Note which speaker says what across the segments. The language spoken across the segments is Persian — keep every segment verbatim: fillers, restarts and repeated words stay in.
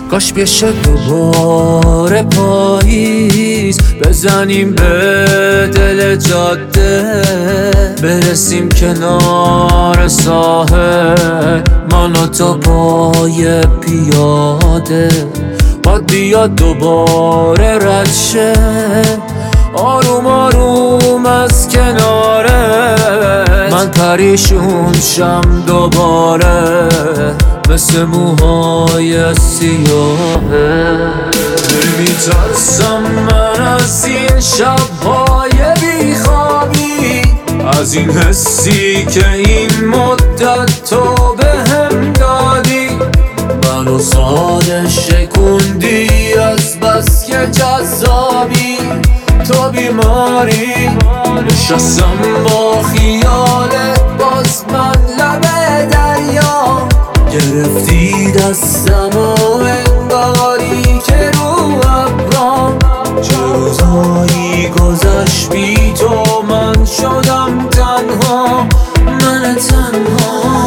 Speaker 1: کاش بشه دوباره پاییز، بزنیم به دل جاده، برسیم کنار ساحل، من و تو پای پیاده. باد بیاد دوباره رد شه، آروم آروم از کناره، من پریشون شم دوباره مثل موهای سیاهه. میترسم من از این شب‌های بیخوابی، از این حسی که این مدت تو بهم دادی، منو ساده شکوندی از بس که جذابی. تو بیماری نشستم با خیالت، باز من لب دریا گرفتی دستم و انگاری که رو ابرام. چه روزایی گذشت بی تو، من شدم تنها، من تنها.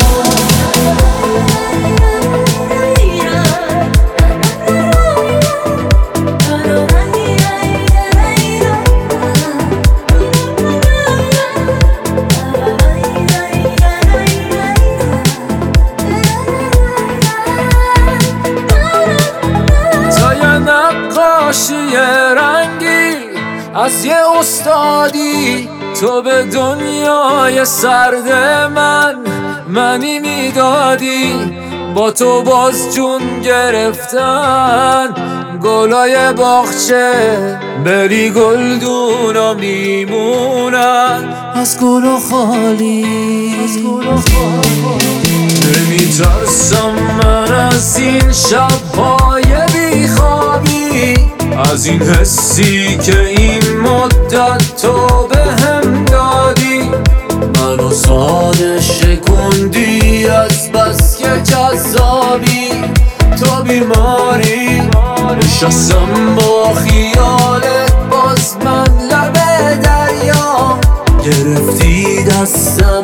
Speaker 1: نقاشی رنگی از یه استادی، تو به دنیای سرد من منی میدادی. با تو باز جون گرفتن گلای باغچه، بری گلدونا میمونن از گل و خالی. نمیترسم من از این شب‌های بیخوابی، از این حسی که این مدت تو بهم دادی، منو ساده شکوندی از بس که جذابی. تو بیماری نشستم با خیالت، باز من لب دریا گرفتی دستم